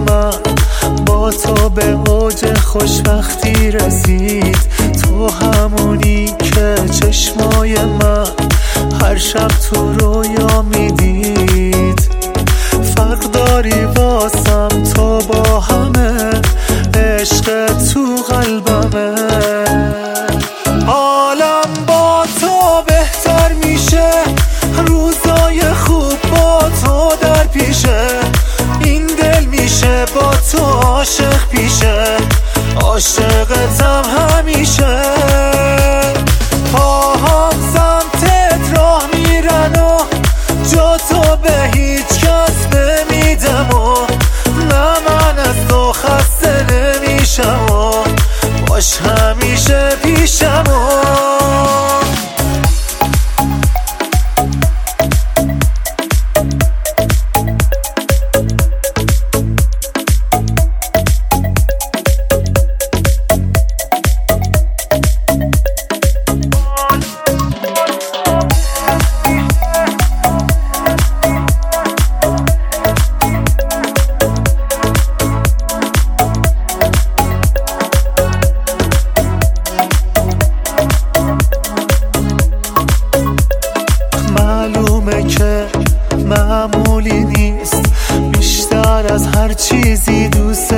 من با تو به اوج خوشبختی رسید. تو همونی که چشمای من هر شب تو رویا میدید. فرق داری واسم تو با همه، عشق تو قلبمه. عالم با تو بهتر میشه، روزای خوب با تو در پیشه. این دل میشه با تو عاشق پیشه، عاشقتم همیشه. پاهام سمتت راه میرن و جا تو به هیچ کس نمیدم و نه من از تو خسته نمیشم و باش همیشه پیشم و که معمولی نیست، بیشتر از هر چیزی دوست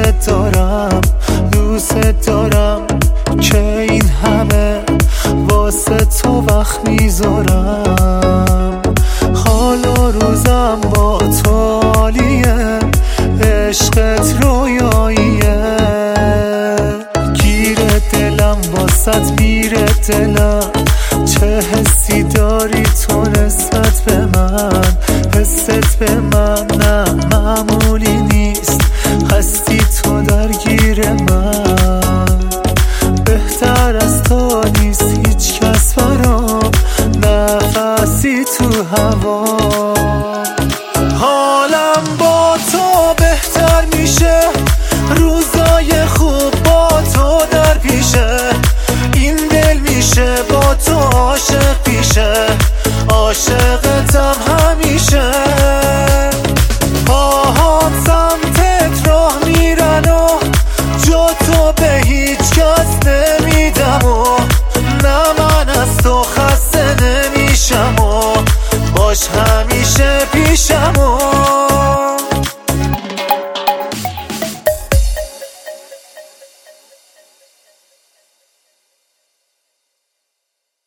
دارم که این همه واسه تو وقت میذارم. حال و روزم با تو عالیه، عشقت رویاییه. گیر دلم واسط میره دلم، چه حسی داری تو نسبت به من؟ حست به من نه معمولی نیست، هستی تو درگیر من. بهتر از تو نیست هیچ کس برام، نفسی تو هوا. حالم با تو بهتر میشه، روزای خوب با تو در پیشه. این دل میشه با تو عاشق پیشه، عاشقتم همیشه. پاهام سمتت راه میرن و جا تو به هیچ کس نمیدم و نه من از تو خسته نمیشم و باش همیشه پیشم و